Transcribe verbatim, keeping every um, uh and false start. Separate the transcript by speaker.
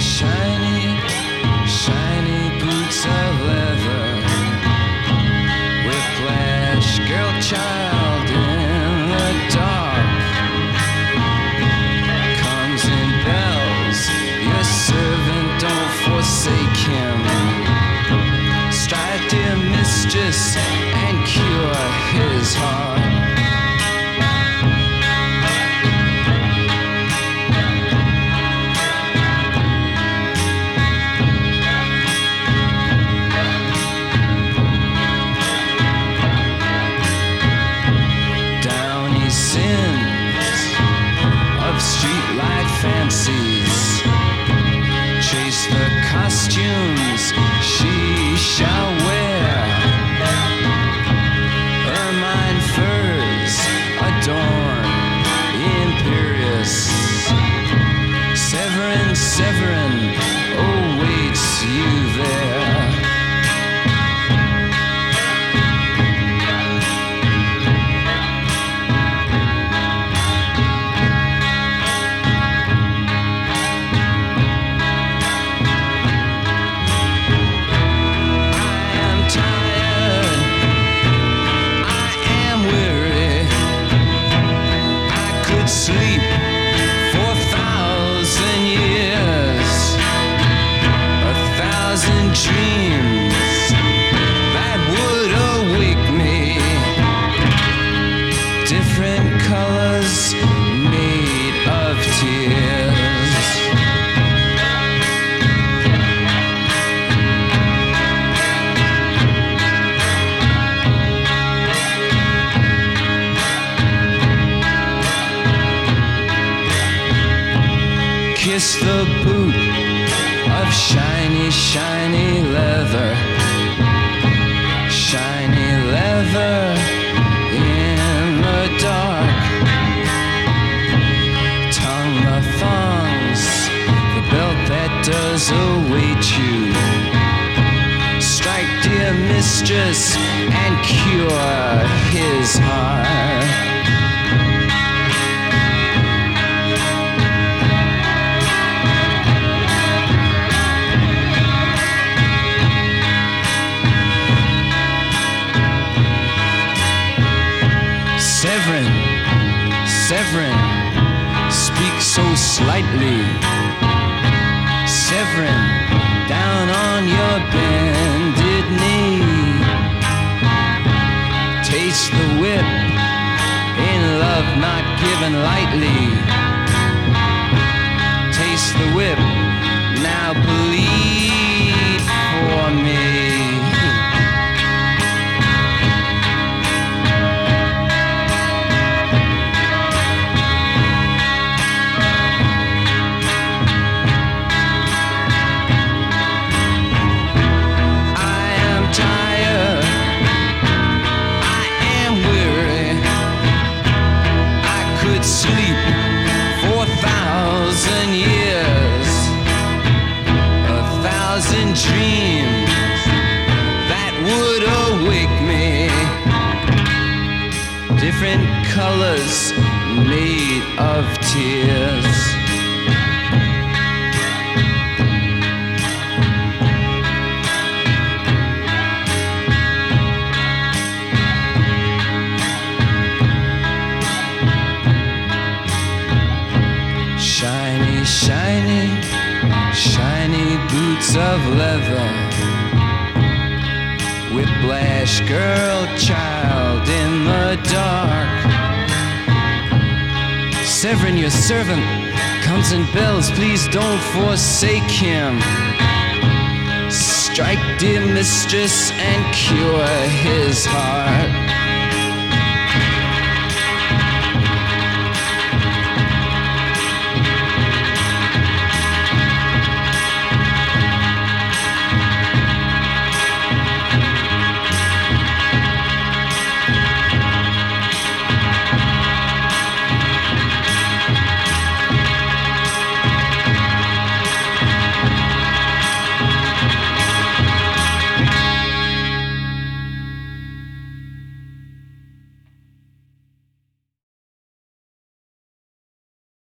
Speaker 1: Shiny, shiny boots of leather. Whiplash, girl child in the dark. Comes in bells, your servant, don't forsake him. Strike, dear mistress, and cure his heart. Sins of streetlight fancies, chase the costumes she shall wear. Ermine furs adorn the imperious. Severin, Severin awaits you there. Sleep for a thousand years, a thousand dreams that would awake me. Different colors made of tears. Kiss the boot of shiny, shiny leather. Shiny leather in the dark. Tongue the thongs, the belt that does await you. Strike, dear mistress, and cure his heart. Severin, Severin, speak so slightly. Severin, down on your bended knee. Taste the whip, in love not given lightly. Taste the whip, now bleed for me. Sleep for a thousand years, a thousand dreams that would awake me. Different colors made of tears. Shiny, shiny, shiny boots of leather. Whiplash, girl, child in the dark. Severin, your servant, comes in bells, please don't forsake him. Strike, dear mistress, and cure his heart.